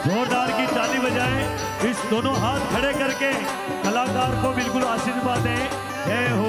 जोरदार की ताली बजाएं, इस दोनों हाथ खड़े करके कलाकार को बिल्कुल आशीर्वाद दें। जय हो।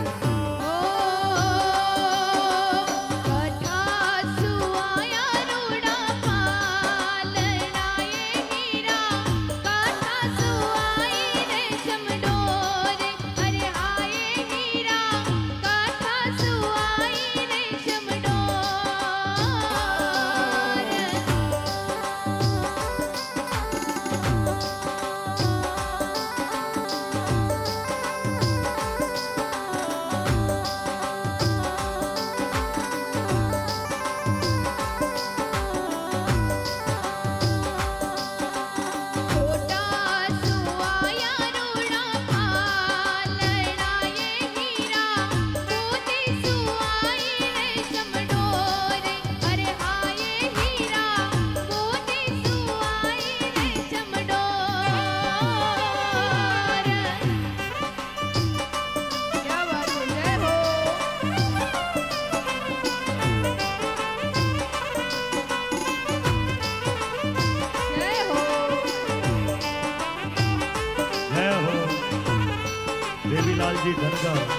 देवीलाल जी धनगर।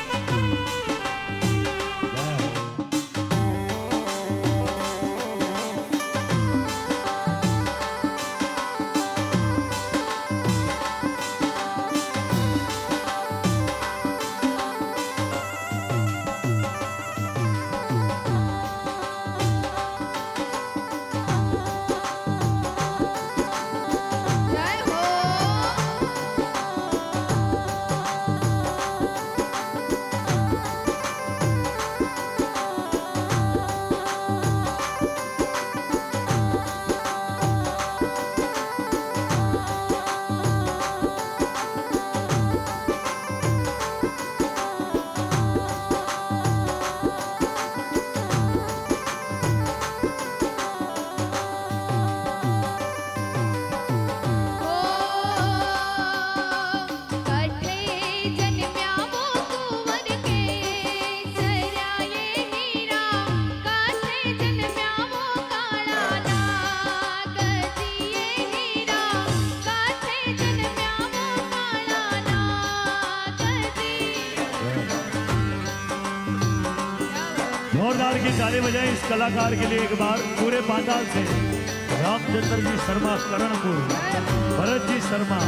जोरदार की ताली बजाएं इस कलाकार के लिए एक बार पूरे पाताल से। रामचंद्र जी शर्मा करणपुर, भरत जी शर्मा।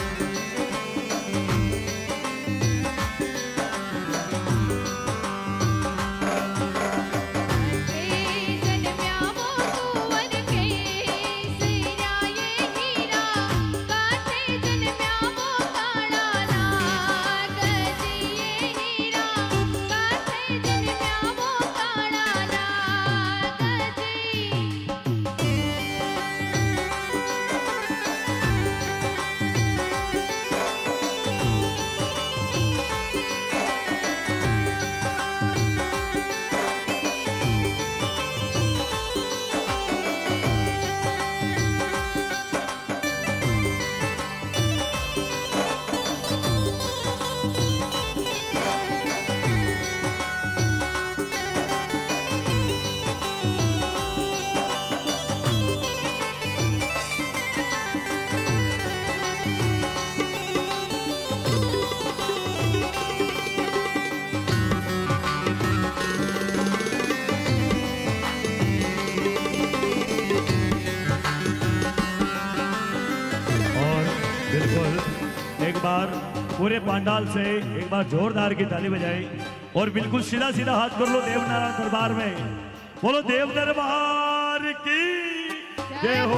एक बार पूरे पंडाल से एक बार जोरदार की ताली बजाई और बिल्कुल सीधा सीधा हाथ कर लो देवनारायण दरबार में। बोलो देव दरबार की जय हो।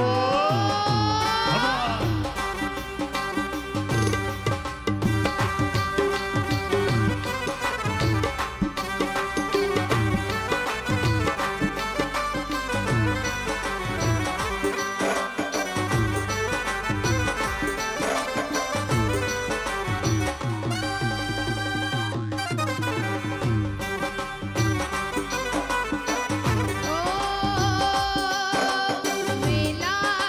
मेला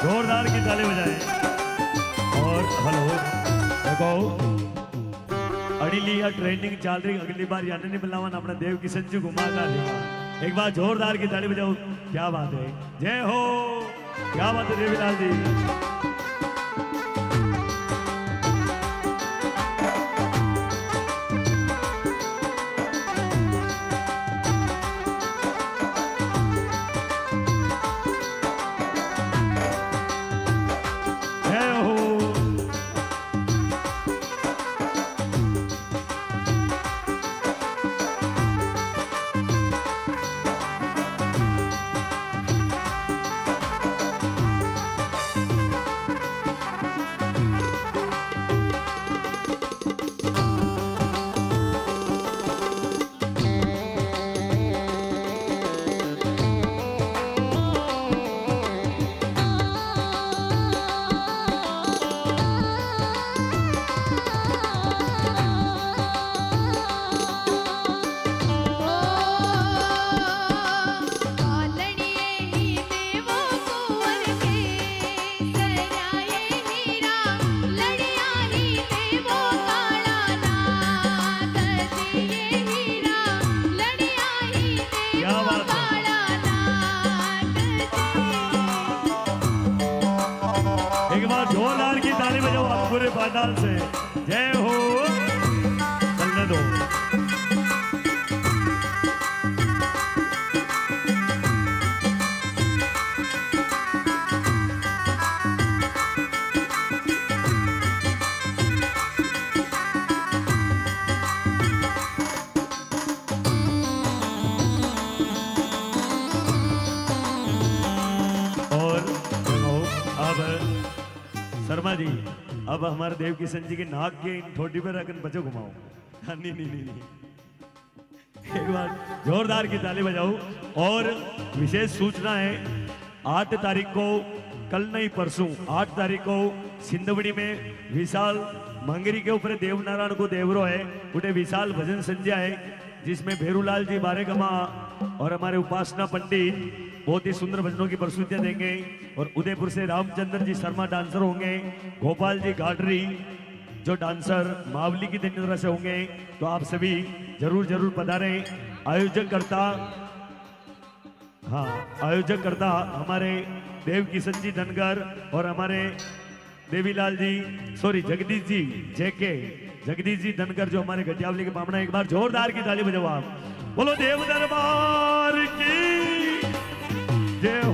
जोरदार की ताली बजाएं। और हेलो देखो अड़ीली ट्रेनिंग चल रही, अगली बार यानी नहीं मिलावन अपना देव किशन जी घुमा कर एक बार जोरदार की ताली बजाओ। क्या बात है, जय हो, क्या बात है देवीलाल जी। जोरदार की ताली बजाओ आप पूरे पांडाल से, जय हो। चलने दो। और अब शर्मा जी, अब हमारे देव किशन जी के नाक के ठोडी पर रखन बचो घुमाओ। नहीं नहीं नहीं नहीं, एक बार जोरदार की ताली बजाओ। और विशेष सूचना है, 8 तारीख को, कल नहीं परसों 8 तारीख को सिंधवड़ी में विशाल मंगरी के ऊपर देवनारायण को देवरो है, उठे विशाल भजन संध्या है, जिसमें भेरूलाल जी बारेगमा और हमारे उपासना पंडित बहुत ही सुंदर भजनों की प्रस्तुतियां देंगे। और उदयपुर से रामचंद्र जी शर्मा डांसर होंगे, गोपाल जी गाडरी जो डांसर मावली की तरह से होंगे। तो आप सभी जरूर जरूर पधारें। आयोजक करता हमारे देव किशन जी धनगर और हमारे देवीलाल जी, सॉरी जगदीश जी जेके, जगदीश जी धनगर जो हमारे घटियावली के बामना। एक बार जोरदार की ताली बजाओ आप। बोलो देव दरबार की जय।